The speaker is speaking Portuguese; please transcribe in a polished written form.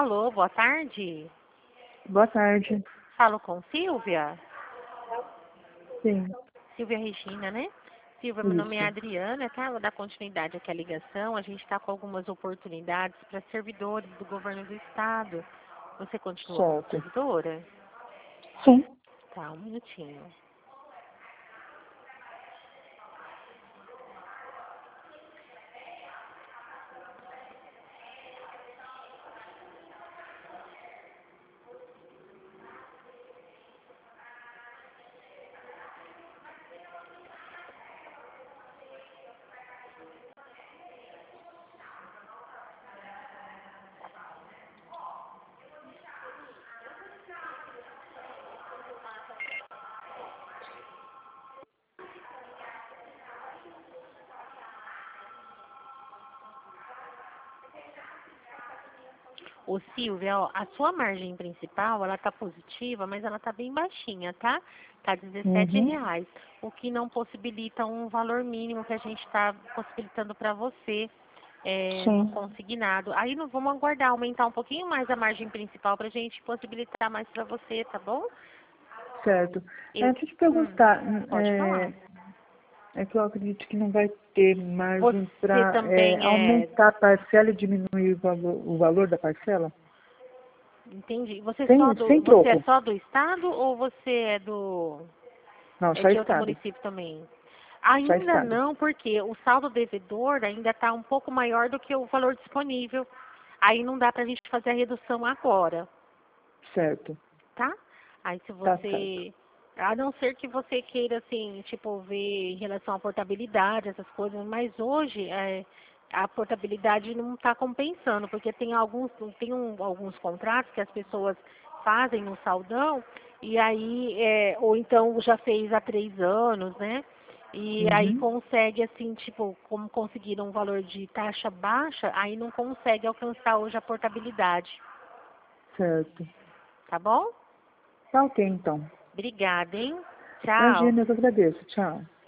Alô, boa tarde. Boa tarde. Falo com Silvia? Sim, Silvia Regina, né? Silvia, meu nome é isso. Adriana, tá? Vou dar continuidade aqui à ligação. A gente está com algumas oportunidades para servidores do governo do estado. Você continua como Certo. servidora? Sim. Tá, um minutinho. Ô Silvia, ó, a sua margem principal, ela tá positiva, mas ela tá bem baixinha, tá? Tá Uhum. R$ 17, o que não possibilita um valor mínimo que a gente está possibilitando para você no Sim. consignado. Aí não vamos aguardar aumentar um pouquinho mais a margem principal para a gente possibilitar mais para você, tá bom? Certo. Eu, Deixa eu te perguntar, pode falar. é que eu acredito que não vai ter margem Você para também aumentar a parcela e diminuir o valor da parcela? entendi. Sem Você é troco. só do estado ou você Não, é só de outro estado. município também? Só Ainda estado. não, porque o saldo devedor ainda está um pouco maior do que o valor disponível. Aí não dá para a gente fazer a redução agora, Certo. tá? Aí se Tá certo. você, a não ser que você queira assim, tipo, ver em relação à portabilidade, essas coisas, mas hoje a portabilidade não está compensando, porque alguns contratos que as pessoas fazem no saldão, e aí, ou então já fez há 3 anos, né? E aí Uhum. consegue, assim, tipo, como conseguiram um valor de taxa baixa, aí não consegue alcançar hoje a portabilidade, Certo. tá bom? Tá ok, então. Obrigada, hein? Tchau. Imagina, eu que agradeço. Tchau.